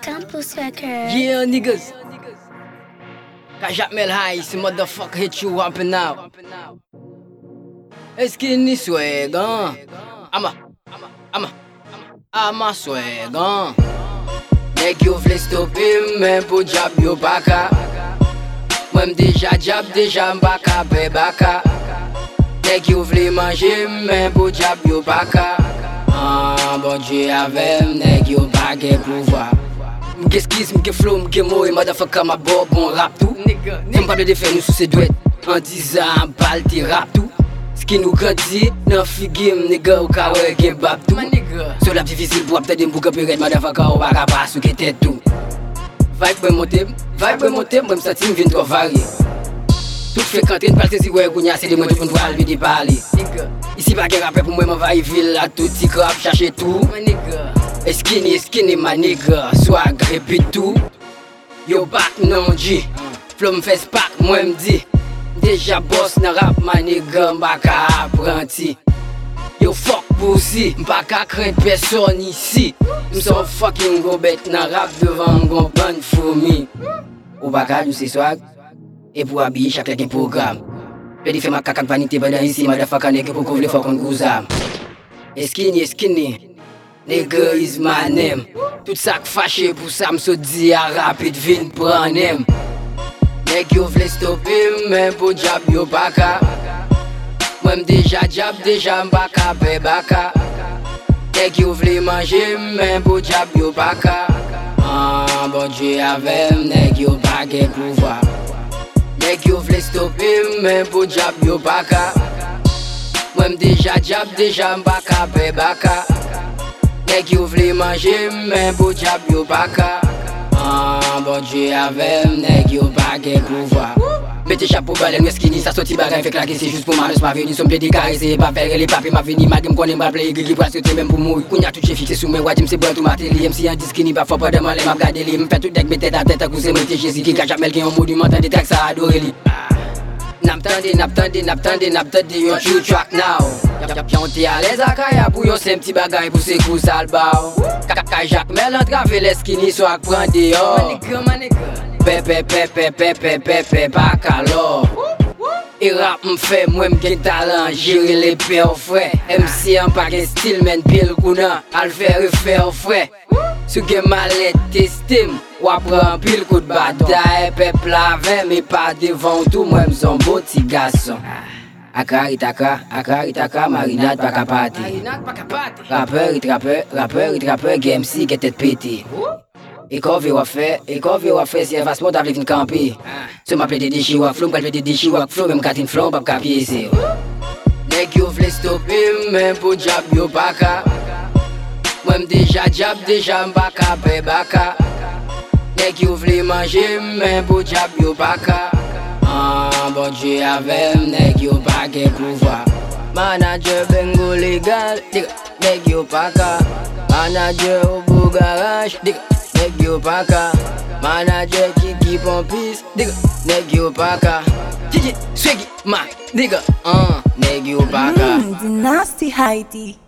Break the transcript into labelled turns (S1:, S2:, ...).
S1: Campus Record.
S2: Yeah, niggas. Kajak Mel High, ce motherfucker hit you up and out. Est-ce qu'il n'y swag, hein? Ama swag, hein? Nèg yo vle stopper, men pou jab yo baka. Moi déjà jab, déjà mbaka, be baka. Nèg yo vle manger, men pou jab yo baka. Bon Dieu avec nèg yo bagay pouvoir. M'ge skis, m'ge flow, m'ge moe, motherfucker ma bob, bon rap tout. M'm pas de défaire nous sous ses douettes. En 10 ans, balle ti rap tout. Skin nous grandi, nan figim, nigga ou ka wè gen bab tout. Sur la difficile pour obtenir m'bouka pérette, motherfucker ou baka pas ou ke tête tout. Vibe monte, m'm senti m'vin trop varié. Tout fait quand une partie si ouais gounya c'est de moi tout pour albi di parler. Ici pas qu'un rappeur pour moi m'envahir ville à tout petit crap chercher tout. Skinny my nigga, swag répète tout. Yo back non G, flow m'fait spark moi m'di. Déjà boss nan rap my nigga m'baka apprenti. Yo fuck pussy, m'baka craindre personne ici. M'son fucking go bête nan rap devant m'gon bande fourmi. Ou baka nous c'est swag. Et pour habiller chaque programme. Pedi fait ma caca vanité pendant ici, motherfucker nigga pour couvrir fuck on gouzam. Skinny, nigga is my name. Tout ça fâché pour ça m'so dit à rapide vin prend nem. Nèg yo vle stopper, men pour jab yo baka. Moi déjà jab, déjà mbaka, be baka. Nèg yo vle manger, men pour jab yo baka. Bon Dieu avec nèg yo bagay pouvoir. Nèg yo vle stopper, men pou jab yo baka. Moi déjà jab, déjà mbaka, be baka. Nèg yo vle manger, men pou jab yo baka. Bon Dieu avec nèg yo bagay pouvoir. Mettez chapeau balen, skinny, ça sorti bagay fait claquer, c'est juste pour malus ma veni. Somme de caresser, pas faire les papiers, ma veni. Malgré m'konne m'a play, gri presque tout même pour mourir. Kounya tout j'ai fixé sous mes wadim, c'est bon tout ma télé. MC en skinny, pas fort pas de mal, m'a gardé li. M'fait tout deck, mettez ta tête à couser, mettez Jésus qui cache jamais un monument, des tracks ça adoré li. N'aptendez, yon true track now. Yon te à l'aise à kaya pour yon c'est petit bagay pour ses coups salbao. Kajak Mel entrave les skinny, soit prend dehors. Pepe, bacalor. Et rap m'fait, moi m'gen talent, gérer les pères frais. MC en pas gen style, men pile kouna, al faire refaire frais. Si gen malette t'estime, ou apprend pile coup de bataille. Peuple avec, mais pas devant tout, moi m'son beau petit garçon. Akaritaka, marinade pas capati. Rappeur, game si qui tête pété. Et quand on va faire, c'est un vaste monde avec une campée. Se m'appelle des déchets ou flou, m'appelle des déchets ou flou, même quand une flou, pas capier c'est. Nèg yo vle stopper, men pour jab yo baka. Moi déjà jab, déjà mbaka, be baka. Nèg yo vle manger, men pour jab yo baka. Bon Dieu avec nèg yo bagay pouvoir. Manager bengo légal, nèg yo baka. Manager au beau garage, nèg yo baka. Manager qui keep on peace, nèg yo baka. Swaggy, ma, nigga, nèg yo baka.
S1: The nasty Heidi.